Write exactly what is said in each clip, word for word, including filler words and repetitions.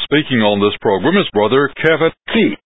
speaking on this program is Brother Kevin Key.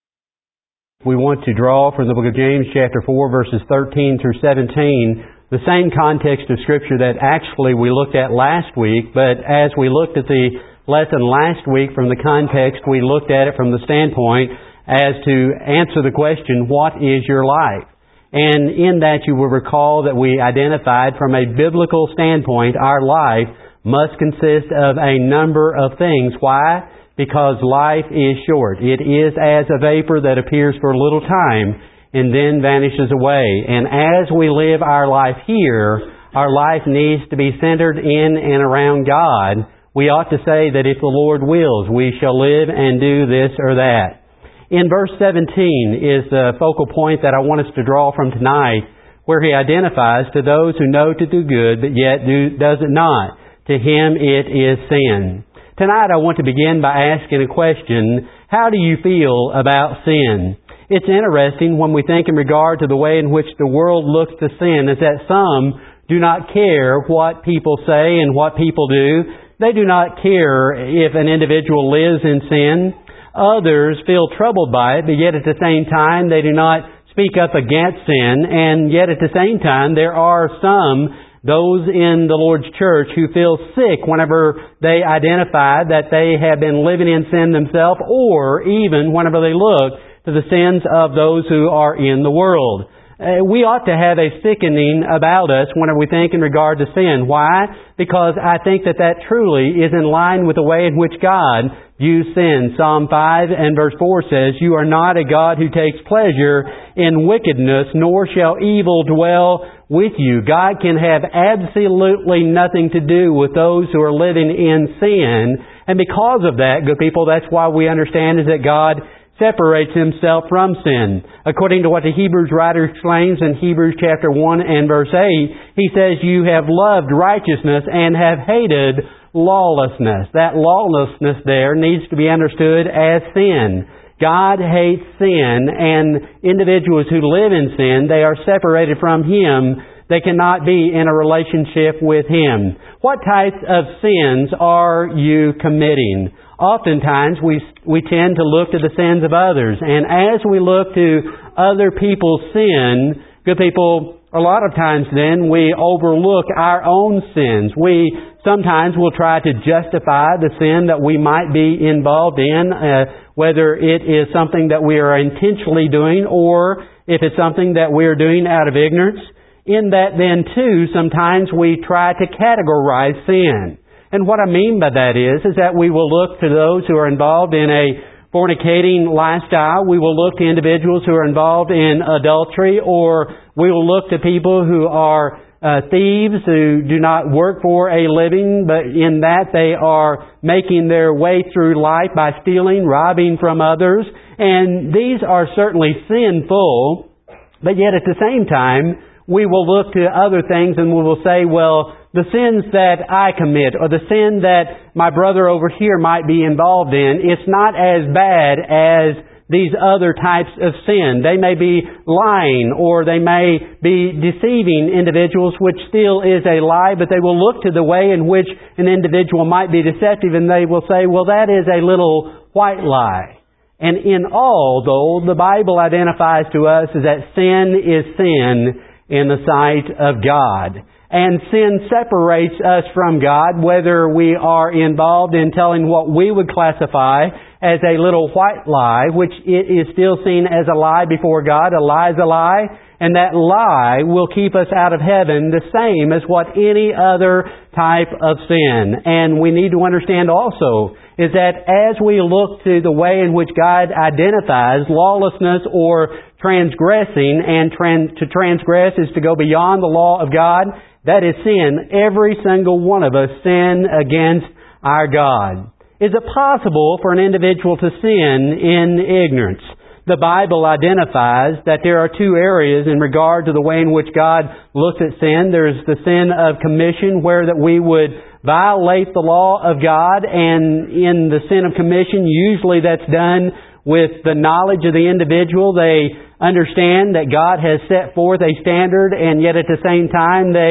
We want to draw from the book of James chapter four verses thirteen through seventeen, the same context of Scripture that actually we looked at last week, but as we looked at the lesson last week from the context, we looked at it from the standpoint as to answer the question, what is your life? And in that you will recall that we identified from a biblical standpoint, our life must consist of a number of things. Why? Because life is short. It is as a vapor that appears for a little time and then vanishes away. And as we live our life here, our life needs to be centered in and around God. We ought to say that if the Lord wills, we shall live and do this or that. In verse seventeen is the focal point that I want us to draw from tonight, where he identifies to those who know to do good, but yet do, does it not. To him it is sin. Tonight I want to begin by asking a question. How do you feel about sin? It's interesting when we think in regard to the way in which the world looks to sin is that some do not care what people say and what people do. They do not care if an individual lives in sin. Others feel troubled by it, but yet at the same time they do not speak up against sin. And yet at the same time there are some those in the Lord's church who feel sick whenever they identify that they have been living in sin themselves, or even whenever they look to the sins of those who are in the world. Uh, we ought to have a sickening about us whenever we think in regard to sin. Why? Because I think that that truly is in line with the way in which God views sin. Psalm five and verse four says, "You are not a God who takes pleasure in wickedness, nor shall evil dwell with you." God can have absolutely nothing to do with those who are living in sin. And because of that, good people, that's why we understand is that God separates Himself from sin. According to what the Hebrews writer explains in Hebrews chapter one and verse eight, he says, "You have loved righteousness and have hated lawlessness." That lawlessness there needs to be understood as sin. God hates sin, and individuals who live in sin, they are separated from Him. They cannot be in a relationship with Him. What types of sins are you committing? Oftentimes we we tend to look to the sins of others, and as we look to other people's sin, good people, a lot of times then we overlook our own sins. We sometimes will try to justify the sin that we might be involved in, uh, whether it is something that we are intentionally doing or if it's something that we are doing out of ignorance. In that then too, sometimes we try to categorize sin. And what I mean by that is, is that we will look to those who are involved in a fornicating lifestyle. We will look to individuals who are involved in adultery, or we will look to people who are uh, thieves who do not work for a living, but in that they are making their way through life by stealing, robbing from others. And these are certainly sinful, but yet at the same time, we will look to other things and we will say, well, the sins that I commit or the sin that my brother over here might be involved in, it's not as bad as these other types of sin. They may be lying or they may be deceiving individuals, which still is a lie, but they will look to the way in which an individual might be deceptive and they will say, well, that is a little white lie. And in all, though, the Bible identifies to us is that sin is sin in the sight of God. And sin separates us from God, whether we are involved in telling what we would classify as a little white lie, which it is still seen as a lie before God. A lie is a lie, and that lie will keep us out of heaven the same as what any other type of sin. And we need to understand also is that as we look to the way in which God identifies lawlessness or transgressing, and tran- to transgress is to go beyond the law of God, that is sin. Every single one of us sin against our God. Is it possible for an individual to sin in ignorance? The Bible identifies that there are two areas in regard to the way in which God looks at sin. There's the sin of commission, where that we would violate the law of God, and in the sin of commission, usually that's done with the knowledge of the individual. They understand that God has set forth a standard, and yet at the same time they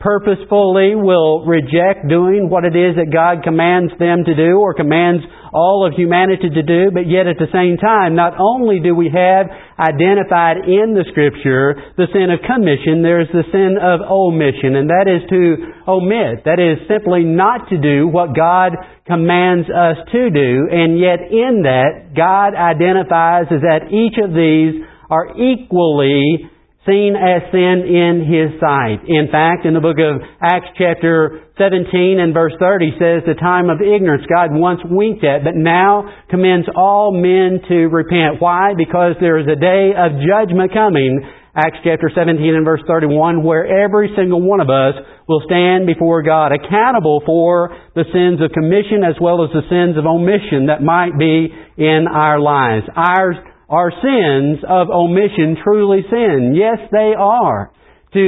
purposefully will reject doing what it is that God commands them to do or commands all of humanity to do, but yet at the same time, not only do we have identified in the Scripture the sin of commission, there's the sin of omission, and that is to omit. That is simply not to do what God commands us to do, and yet in that, God identifies as that each of these are equally seen as sin in His sight. In fact, in the book of Acts chapter seventeen and verse thirty says, the time of ignorance God once winked at, but now commends all men to repent. Why? Because there is a day of judgment coming, Acts chapter seventeen and verse thirty-one, where every single one of us will stand before God, accountable for the sins of commission as well as the sins of omission that might be in our lives. Ours Are sins of omission truly sin? Yes, they are. To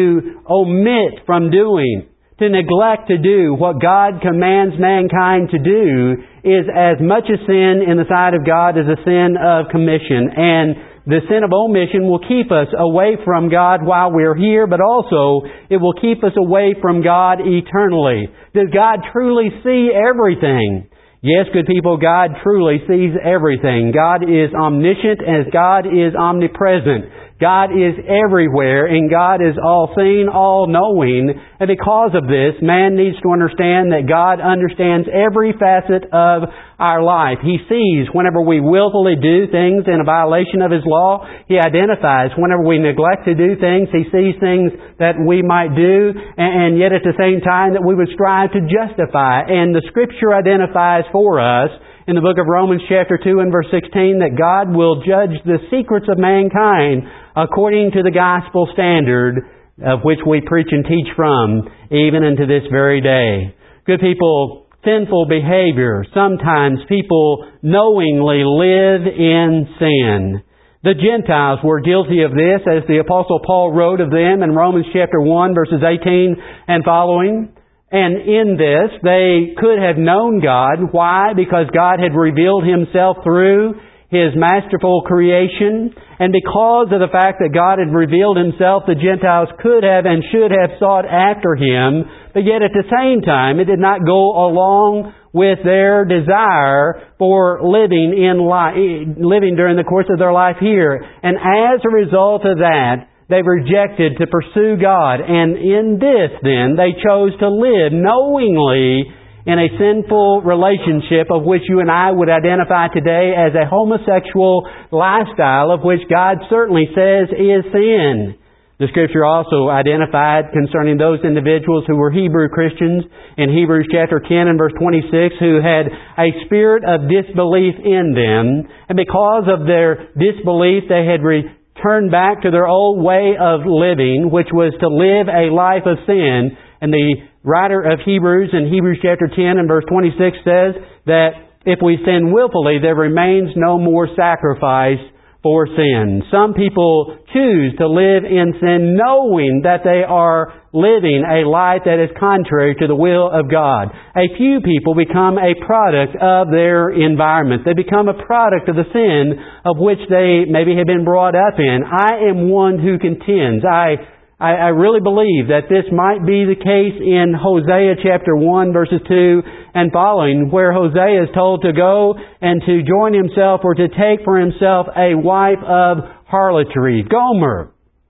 omit from doing, to neglect to do what God commands mankind to do is as much a sin in the sight of God as a sin of commission. And the sin of omission will keep us away from God while we're here, but also it will keep us away from God eternally. Does God truly see everything? Yes, good people, God truly sees everything. God is omniscient as God is omnipresent. God is everywhere and God is all-seeing, all-knowing. And because of this, man needs to understand that God understands every facet of our life. He sees whenever we willfully do things in a violation of His law. He identifies whenever we neglect to do things. He sees things that we might do, and yet at the same time that we would strive to justify. And the Scripture identifies for us in the book of Romans chapter two and verse sixteen that God will judge the secrets of mankind according to the gospel standard of which we preach and teach from, even unto this very day. Good people, sinful behavior. Sometimes people knowingly live in sin. The Gentiles were guilty of this, as the Apostle Paul wrote of them in Romans chapter one, verses eighteen and following. And in this, they could have known God. Why? Because God had revealed Himself through His masterful creation. And because of the fact that God had revealed Himself, the Gentiles could have and should have sought after Him. But yet at the same time, it did not go along with their desire for living in life, living during the course of their life here. And as a result of that, they rejected to pursue God. And in this, then, they chose to live knowingly in a sinful relationship of which you and I would identify today as a homosexual lifestyle, of which God certainly says is sin. The Scripture also identified concerning those individuals who were Hebrew Christians in Hebrews chapter ten and verse twenty-six, who had a spirit of disbelief in them. And because of their disbelief, they had returned back to their old way of living, which was to live a life of sin. And the writer of Hebrews in Hebrews chapter ten and verse twenty-six says that if we sin willfully, there remains no more sacrifice for sin. Some people choose to live in sin knowing that they are living a life that is contrary to the will of God. A few people become a product of their environment. They become a product of the sin of which they maybe have been brought up in. I am one who contends. I I, I really believe that this might be the case in Hosea chapter one, verses two and following, where Hosea is told to go and to join himself or to take for himself a wife of harlotry, Gomer.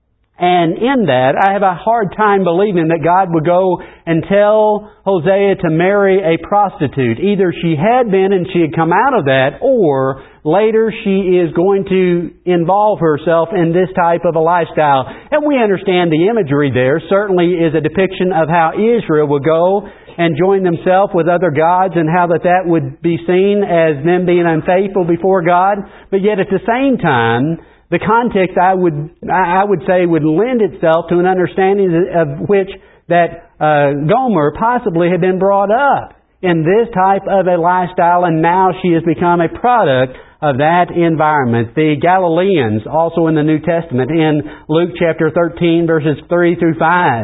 And in that, I have a hard time believing that God would go and tell Hosea to marry a prostitute. Either she had been and she had come out of that, or later she is going to involve herself in this type of a lifestyle. And we understand the imagery there certainly is a depiction of how Israel would go and join themselves with other gods, and how that that would be seen as them being unfaithful before God. But yet at the same time, the context, I would I would say, would lend itself to an understanding of which that uh, Gomer possibly had been brought up in this type of a lifestyle, and now she has become a product of that environment. The Galileans, also in the New Testament, in Luke chapter thirteen, verses three through five,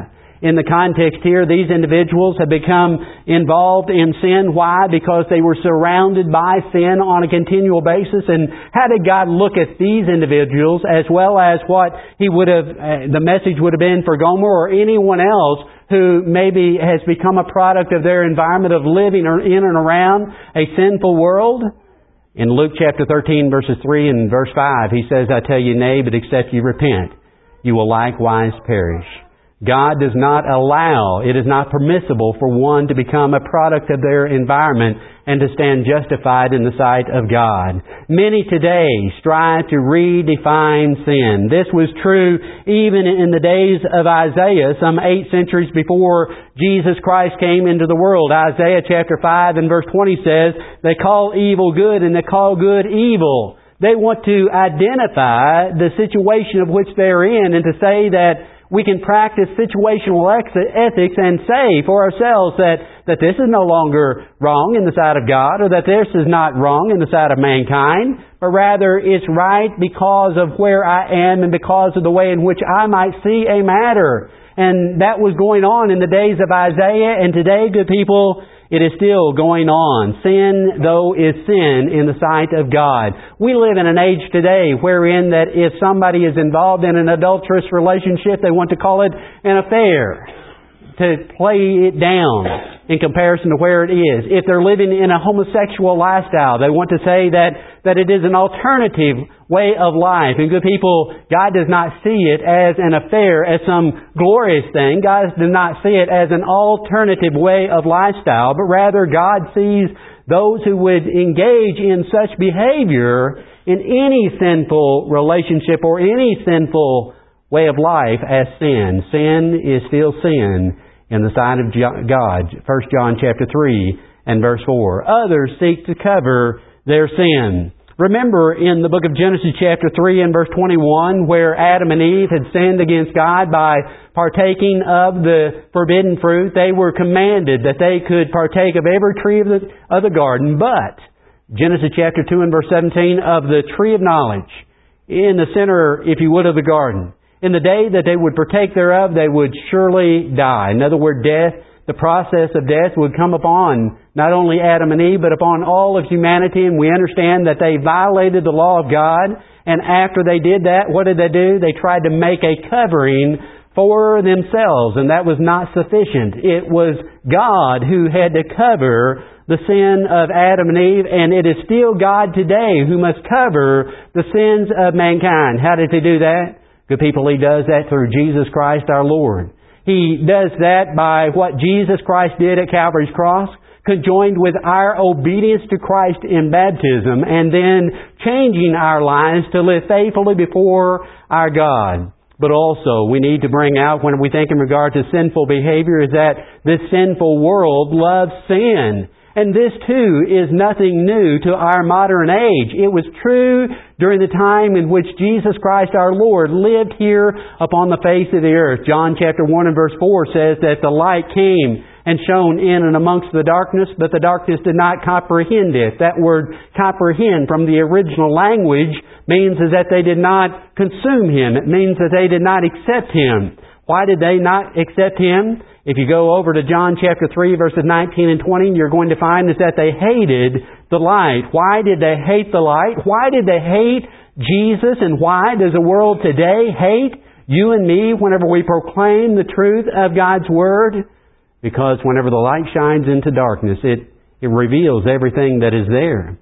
in the context here, these individuals have become involved in sin. Why? Because they were surrounded by sin on a continual basis. And how did God look at these individuals, as well as what He would have, uh, the message would have been for Gomer or anyone else who maybe has become a product of their environment of living in and around a sinful world? In Luke chapter thirteen, verses three and verse five, He says, I tell you, nay, but except you repent, you will likewise perish. God does not allow, it is not permissible for one to become a product of their environment and to stand justified in the sight of God. Many today strive to redefine sin. This was true even in the days of Isaiah, some eight centuries before Jesus Christ came into the world. Isaiah chapter five and verse twenty says, they call evil good and they call good evil. They want to identify the situation of which they're in and to say that we can practice situational ethics and say for ourselves that, that this is no longer wrong in the sight of God, or that this is not wrong in the sight of mankind, but rather it's right because of where I am and because of the way in which I might see a matter. And that was going on in the days of Isaiah, and today, good people, it is still going on. Sin, though, is sin in the sight of God. We live in an age today wherein that if somebody is involved in an adulterous relationship, they want to call it an affair, to play it down in comparison to where it is. If they're living in a homosexual lifestyle, they want to say that, that it is an alternative way of life. And good people, God does not see it as an affair, as some glorious thing. God does not see it as an alternative way of lifestyle, but rather God sees those who would engage in such behavior in any sinful relationship or any sinful way of life as sin. Sin is still sin in the sight of God. First John chapter three and verse four. Others seek to cover their sin. Remember in the book of Genesis chapter three and verse twenty-one, where Adam and Eve had sinned against God by partaking of the forbidden fruit. They were commanded that they could partake of every tree of the, of the garden, but Genesis chapter two and verse seventeen, of the tree of knowledge in the center, if you would, of the garden. In the day that they would partake thereof, they would surely die. In other words, death, the process of death would come upon not only Adam and Eve, but upon all of humanity. And we understand that they violated the law of God. And after they did that, what did they do? They tried to make a covering for themselves. And that was not sufficient. It was God who had to cover the sin of Adam and Eve. And it is still God today who must cover the sins of mankind. How did He do that? Good people, He does that through Jesus Christ our Lord. He does that by what Jesus Christ did at Calvary's cross, conjoined with our obedience to Christ in baptism, and then changing our lives to live faithfully before our God. But also, we need to bring out, when we think in regard to sinful behavior, is that this sinful world loves sin. And this too is nothing new to our modern age. It was true during the time in which Jesus Christ our Lord lived here upon the face of the earth. John chapter one and verse four says that the light came and shone in and amongst the darkness, but the darkness did not comprehend it. That word comprehend from the original language means is that they did not consume Him. It means that they did not accept Him. Why did they not accept Him? If you go over to John chapter three, verses nineteen and twenty, you're going to find is that they hated the light. Why did they hate the light? Why did they hate Jesus? And why does the world today hate you and me whenever we proclaim the truth of God's Word? Because whenever the light shines into darkness, it, it reveals everything that is there.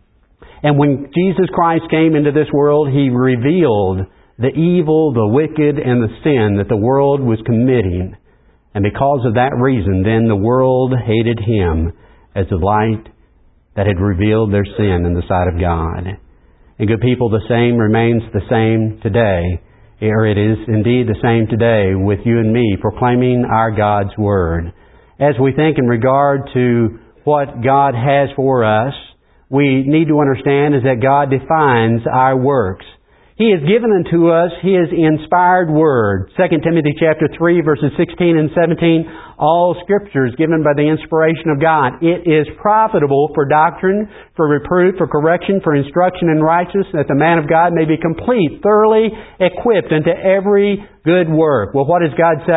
And when Jesus Christ came into this world, He revealed the evil, the wicked, and the sin that the world was committing. And because of that reason, then the world hated Him as the light that had revealed their sin in the sight of God. And good people, the same remains the same today. Or it is indeed the same today with you and me proclaiming our God's Word. As we think in regard to what God has for us, we need to understand is that God defines our works. He has given unto us His inspired Word. Second Timothy chapter three, verses sixteen and seventeen, all Scripture is given by the inspiration of God. It is profitable for doctrine, for reproof, for correction, for instruction in righteousness, that the man of God may be complete, thoroughly equipped unto every good work. Well, what does God say?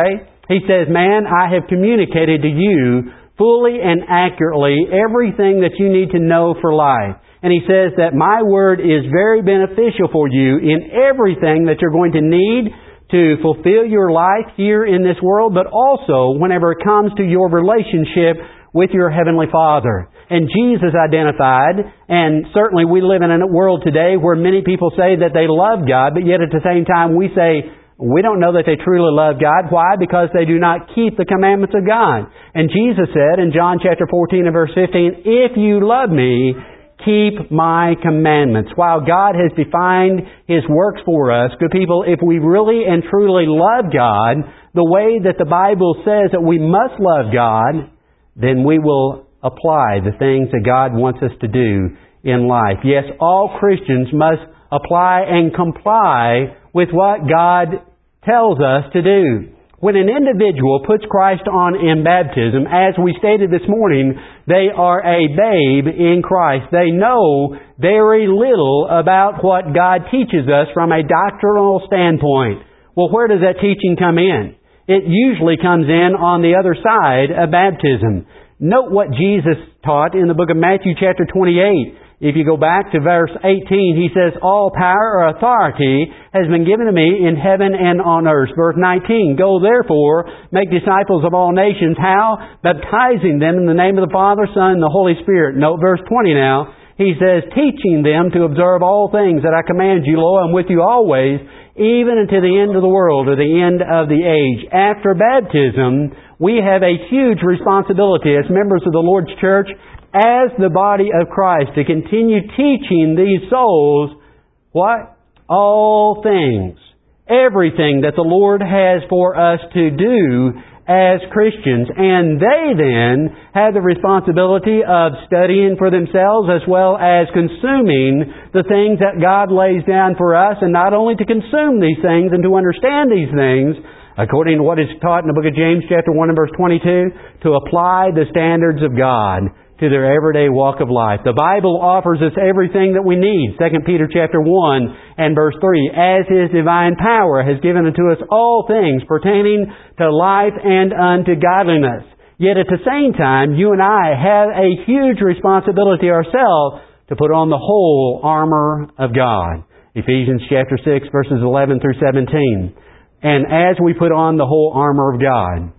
He says, man, I have communicated to you fully and accurately everything that you need to know for life. And He says that my Word is very beneficial for you in everything that you're going to need to fulfill your life here in this world, but also whenever it comes to your relationship with your Heavenly Father. And Jesus identified, and certainly we live in a world today where many people say that they love God, but yet at the same time we say, we don't know that they truly love God. Why? Because they do not keep the commandments of God. And Jesus said in John chapter fourteen and verse fifteen, if you love me, keep my commandments. While God has defined His works for us, good people, if we really and truly love God the way that the Bible says that we must love God, then we will apply the things that God wants us to do in life. Yes, all Christians must apply and comply with what God tells us to do. When an individual puts Christ on in baptism, as we stated this morning, they are a babe in Christ. They know very little about what God teaches us from a doctrinal standpoint. Well, where does that teaching come in? It usually comes in on the other side of baptism. Note what Jesus taught in the book of Matthew chapter twenty-eight. If you go back to verse eighteen, He says, all power or authority has been given to me in heaven and on earth. Verse nineteen, go therefore, make disciples of all nations. How? Baptizing them in the name of the Father, Son, and the Holy Spirit. Note verse twenty now. He says, teaching them to observe all things that I command you. Lo, I'm with you always, even unto the end of the world, or the end of the age. After baptism, we have a huge responsibility as members of the Lord's church, as the body of Christ, to continue teaching these souls what? All things. Everything that the Lord has for us to do as Christians. And they then have the responsibility of studying for themselves as well as consuming the things that God lays down for us. And not only to consume these things and to understand these things, according to what is taught in the book of James chapter one and verse twenty-two, to apply the standards of God to their everyday walk of life. The Bible offers us everything that we need. Second Peter chapter one and verse three, as His divine power has given unto us all things pertaining to life and unto godliness. Yet at the same time, you and I have a huge responsibility ourselves to put on the whole armor of God. Ephesians chapter six verses eleven through seventeen. And as we put on the whole armor of God,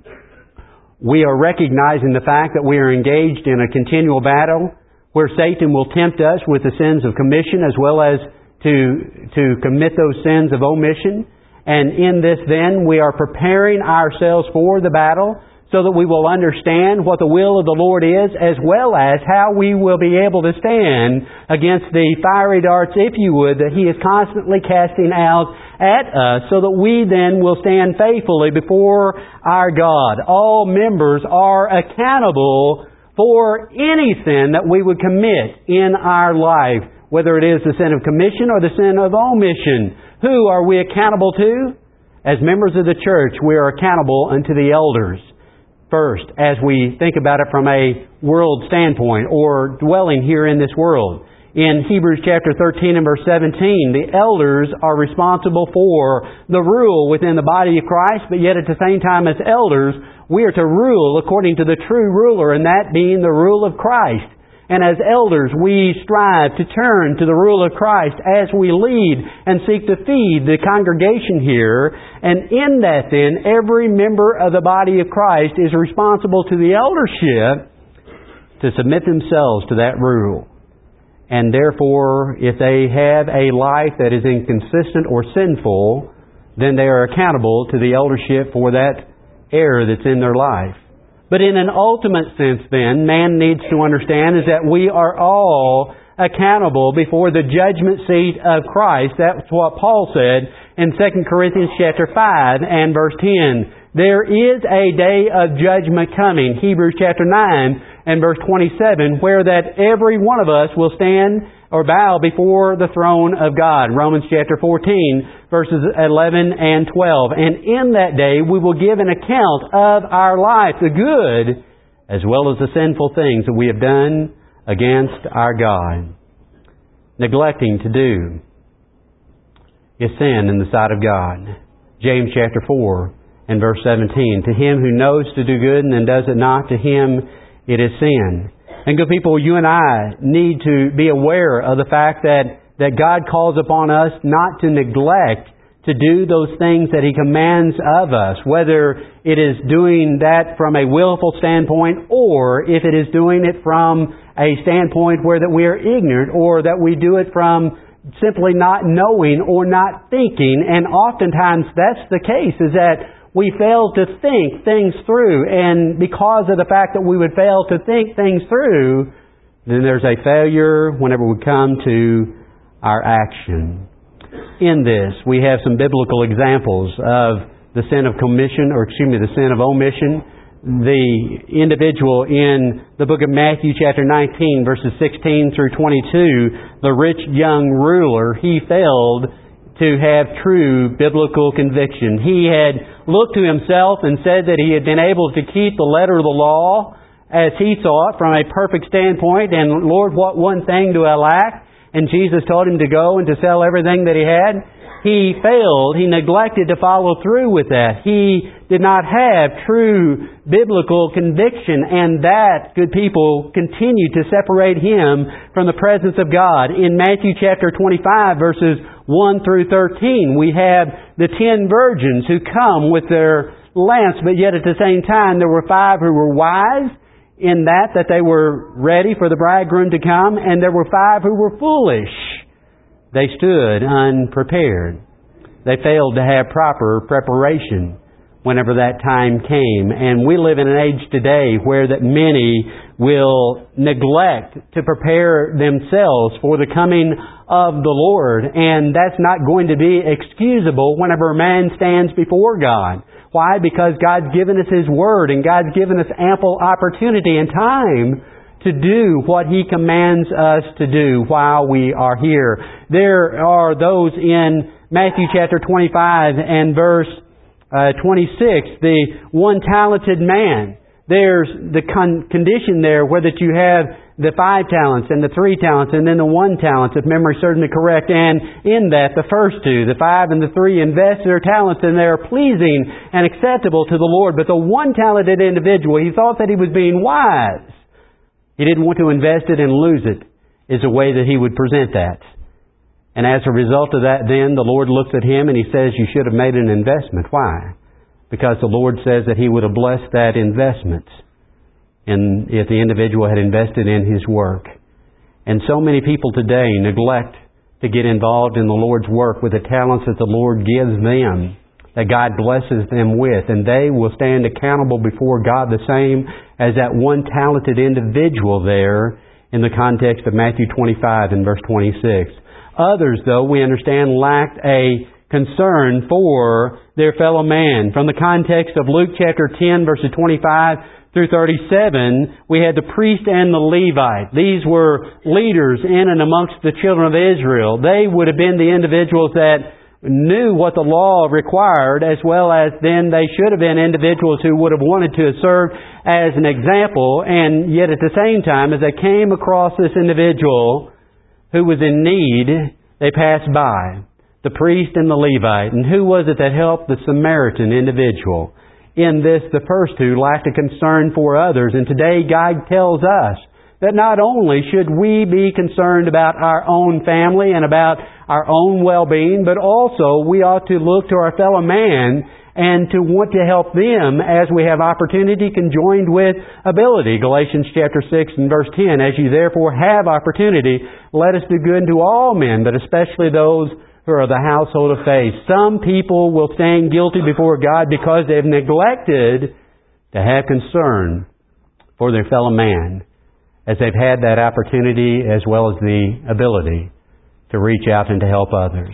we are recognizing the fact that we are engaged in a continual battle where Satan will tempt us with the sins of commission as well as to, to commit those sins of omission. And in this then, we are preparing ourselves for the battle so that we will understand what the will of the Lord is, as well as how we will be able to stand against the fiery darts, if you would, that He is constantly casting out at us, so that we then will stand faithfully before our God. All members are accountable for any sin that we would commit in our life, whether it is the sin of commission or the sin of omission. Who are we accountable to? As members of the church, we are accountable unto the elders. First, as we think about it from a world standpoint, or dwelling here in this world. In Hebrews chapter thirteen and verse seventeen, the elders are responsible for the rule within the body of Christ, but yet at the same time as elders, we are to rule according to the true ruler, and that being the rule of Christ. And as elders, we strive to turn to the rule of Christ as we lead and seek to feed the congregation here. And in that then, every member of the body of Christ is responsible to the eldership to submit themselves to that rule. And therefore, if they have a life that is inconsistent or sinful, then they are accountable to the eldership for that error that's in their life. But in an ultimate sense then, man needs to understand is that we are all accountable before the judgment seat of Christ. That's what Paul said in Second Corinthians chapter five and verse ten. There is a day of judgment coming. Hebrews chapter nine and verse twenty-seven, where that every one of us will stand or bow before the throne of God. Romans chapter fourteen, verses eleven and twelve. And in that day we will give an account of our life, the good as well as the sinful things that we have done against our God. Neglecting to do is sin in the sight of God. James chapter four and verse seventeen. To him who knows to do good and then does it not, to him it is sin. And good people, you and I need to be aware of the fact that, that God calls upon us not to neglect to do those things that He commands of us, whether it is doing that from a willful standpoint or if it is doing it from a standpoint where that we are ignorant or that we do it from simply not knowing or not thinking. And oftentimes that's the case, is that we fail to think things through. And because of the fact that we would fail to think things through, then there's a failure whenever we come to our action. In this, we have some biblical examples of the sin of commission, or excuse me, the sin of omission. The individual in the book of Matthew chapter nineteen, verses sixteen through twenty-two, the rich young ruler, he failed to have true biblical conviction. He had looked to himself and said that he had been able to keep the letter of the law as he saw it from a perfect standpoint. And Lord, what one thing do I lack? And Jesus told him to go and to sell everything that he had. He failed. He neglected to follow through with that. He did not have true biblical conviction. And that, good people, continued to separate him from the presence of God. In Matthew chapter twenty-five, verses one through thirteen, we have the ten virgins who come with their lamps, but yet at the same time there were five who were wise, in that, that they were ready for the bridegroom to come, and there were five who were foolish. They stood unprepared. They failed to have proper preparation whenever that time came. And we live in an age today where that many will neglect to prepare themselves for the coming of the Lord. And that's not going to be excusable whenever a man stands before God. Why? Because God's given us His Word, and God's given us ample opportunity and time to do what He commands us to do while we are here. There are those in Matthew chapter twenty-five and verse uh, twenty-six, the one talented man. There's the con- condition there where that you have the five talents and the three talents and then the one talent, if memory serves me correct. And in that, the first two, the five and the three, invest their talents and they are pleasing and acceptable to the Lord. But the one talented individual, he thought that he was being wise. He didn't want to invest it and lose it, is a way that he would present that. And as a result of that, then the Lord looks at him and He says, you should have made an investment. Why? Because the Lord says that He would have blessed that investment and if the individual had invested in his work. And so many people today neglect to get involved in the Lord's work with the talents that the Lord gives them, that God blesses them with, and they will stand accountable before God the same as that one talented individual there in the context of Matthew twenty-five and verse twenty-six. Others, though, we understand, lacked a concern for their fellow man. From the context of Luke chapter ten, verses twenty-five through thirty-seven, we had the priest and the Levite. These were leaders in and amongst the children of Israel. They would have been the individuals that knew what the law required, as well as then they should have been individuals who would have wanted to serve as an example. And yet at the same time, as they came across this individual who was in need, they passed by. The priest and the Levite. And who was it that helped the Samaritan individual? In this, the first two lacked a concern for others. And today, God tells us that not only should we be concerned about our own family and about our own well-being, but also we ought to look to our fellow man and to want to help them as we have opportunity conjoined with ability. Galatians chapter six and verse ten, as you therefore have opportunity, let us do good unto all men, but especially those who are the household of faith. Some people will stand guilty before God because they've neglected to have concern for their fellow man, as they've had that opportunity as well as the ability to reach out and to help others.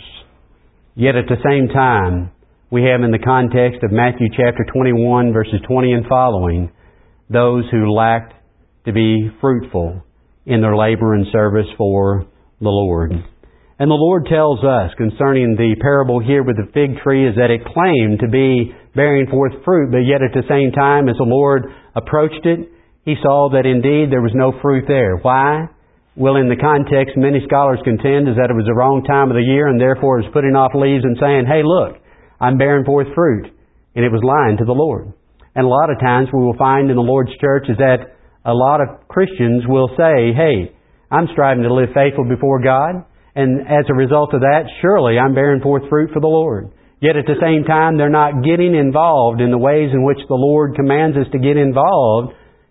Yet at the same time, we have in the context of Matthew chapter twenty-one, verses twenty and following, those who lacked to be fruitful in their labor and service for the Lord. And the Lord tells us concerning the parable here with the fig tree is that it claimed to be bearing forth fruit, but yet at the same time as the Lord approached it, He saw that indeed there was no fruit there. Why? Well, in the context, many scholars contend is that it was the wrong time of the year and therefore it was putting off leaves and saying, hey, look, I'm bearing forth fruit. and it was lying to the Lord. And a lot of times we will find in the Lord's church is that a lot of Christians will say, hey, I'm striving to live faithful before God, and as a result of that, surely I'm bearing forth fruit for the Lord. Yet at the same time, they're not getting involved in the ways in which the Lord commands us to get involved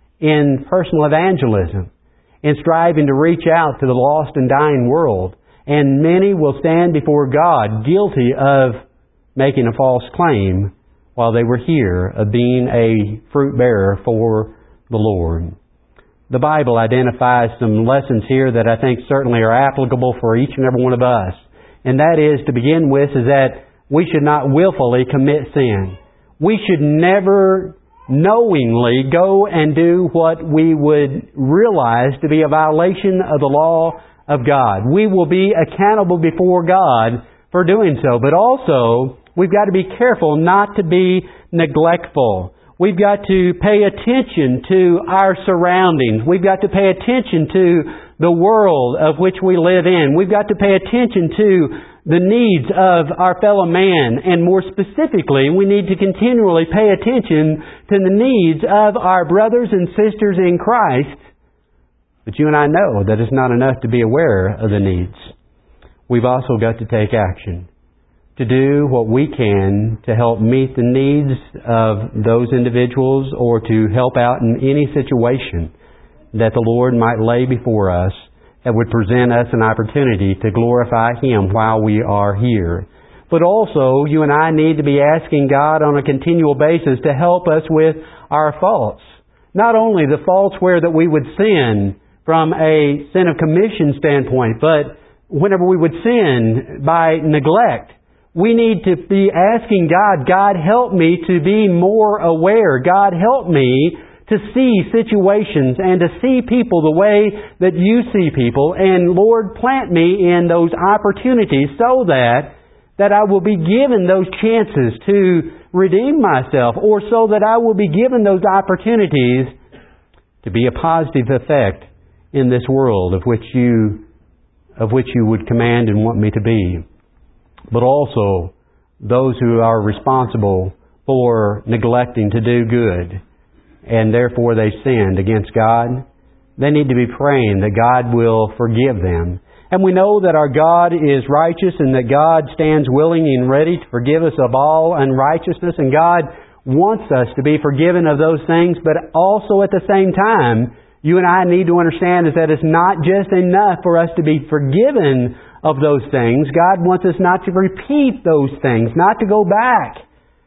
in personal evangelism, in striving to reach out to the lost and dying world. And many will stand before God guilty of making a false claim while they were here, of being a fruit bearer for the Lord. The Bible identifies some lessons here that I think certainly are applicable for each and every one of us. And that is, to begin with, is that we should not willfully commit sin. We should never knowingly go and do what we would realize to be a violation of the law of God. We will be accountable before God for doing so. But also, we've got to be careful not to be neglectful. We've got to pay attention to our surroundings. We've got to pay attention to the world of which we live in. We've got to pay attention to the needs of our fellow man. And more specifically, we need to continually pay attention to the needs of our brothers and sisters in Christ. But you and I know that it's not enough to be aware of the needs. We've also got to take action, to do what we can to help meet the needs of those individuals, or to help out in any situation that the Lord might lay before us that would present us an opportunity to glorify Him while we are here. But also, you and I need to be asking God on a continual basis to help us with our faults. Not only the faults where that we would sin from a sin of commission standpoint, but whenever we would sin by neglect, we need to be asking God, God, help me to be more aware. God, help me to see situations and to see people the way that You see people. And Lord, plant me in those opportunities so that, that I will be given those chances to redeem myself, or so that I will be given those opportunities to be a positive effect in this world of which You, of which You would command and want me to be. But also, those who are responsible for neglecting to do good, and therefore they sinned against God, they need to be praying that God will forgive them. And we know that our God is righteous, and that God stands willing and ready to forgive us of all unrighteousness, and God wants us to be forgiven of those things. But also at the same time, you and I need to understand is that it's not just enough for us to be forgiven of those things. God wants us not to repeat those things, not to go back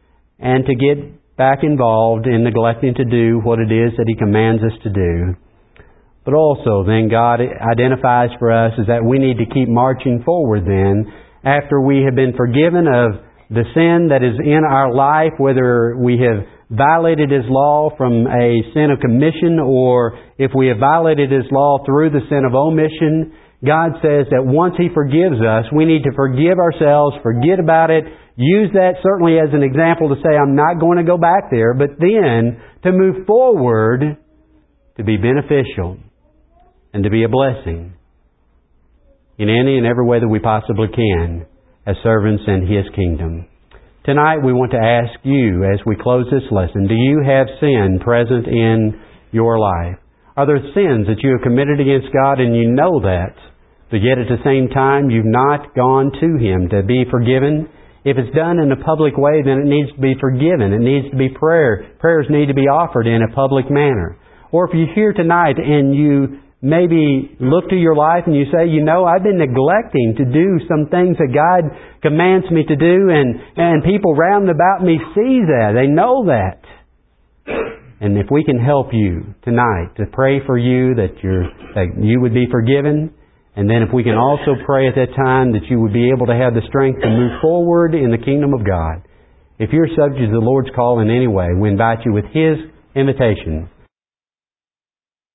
and to get back involved in neglecting to do what it is that He commands us to do. But also then God identifies for us is that we need to keep marching forward then after we have been forgiven of the sin that is in our life, whether we have violated His law from a sin of commission, or if we have violated His law through the sin of omission. God says that once He forgives us, we need to forgive ourselves, forget about it, use that certainly as an example to say, I'm not going to go back there, but then to move forward to be beneficial and to be a blessing in any and every way that we possibly can as servants in His kingdom. Tonight we want to ask you, as we close this lesson, do you have sin present in your life? Are there sins that you have committed against God and you know that, but yet at the same time you've not gone to Him to be forgiven? If it's done in a public way, then it needs to be forgiven. It needs to be prayer. Prayers need to be offered in a public manner. Or if you're here tonight and you maybe look to your life and you say, you know, I've been neglecting to do some things that God commands me to do, and, and people round about me see that. They know that. And if we can help you tonight to pray for you that you're, that you would be forgiven, and then if we can also pray at that time that you would be able to have the strength to move forward in the kingdom of God. If you're subject to the Lord's call in any way, we invite you with His invitation